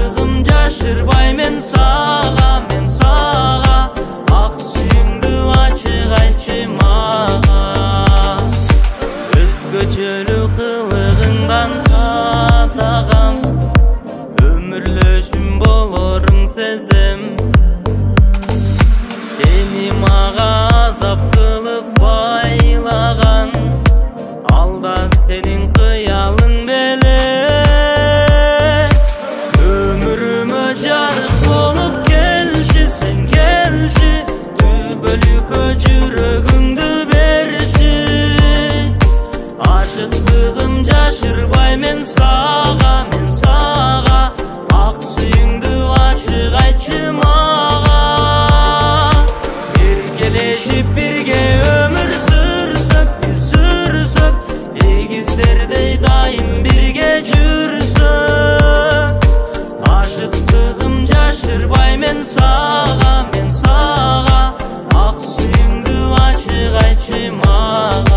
Ашыктыгым жашырбай мен сага ак сүйүңдү ачык айтчы мага. Өзгөчөлүк кылыгыңдан сатагам, өмүрлөшүм болоруң сезем. Сени мага азап кылып байлаган, алда сенин кыялың беле. Өмүрүмө жарык болуп келчи, сен келчи, түбөлүккө жүрөгүңдү берчи. Ашыктыгым жашырбай мен сага ак сүйүңдү ачык айтчы мага. Эркелешип бирге өмүр сүрсөк, эгиздердей дайым бирге жүрсөк. Ашыктыгым жашырбай мен сага ак сүйүңдү ачык айтчы мага.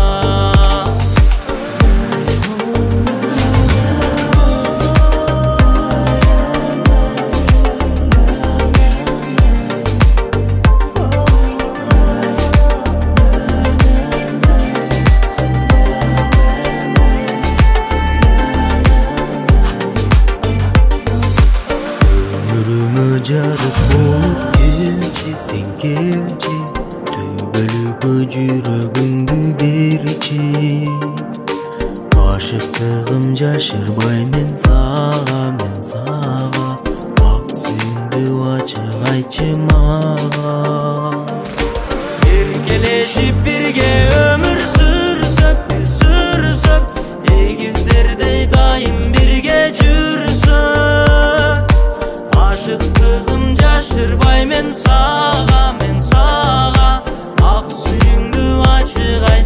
Жарык болуп келчи, сен келчи, түбөлүккө жүрөгүңдү берчи. Ашыктыгым жашырбай мен сага ак сүйүңдү ачык айтчы мага. Эркелешип бирге өмүр сүрсөк, эгиздердей дайым бирге жүрсөк. Ашыктыгым жашырбай мен сага ак сүйүңдү ачык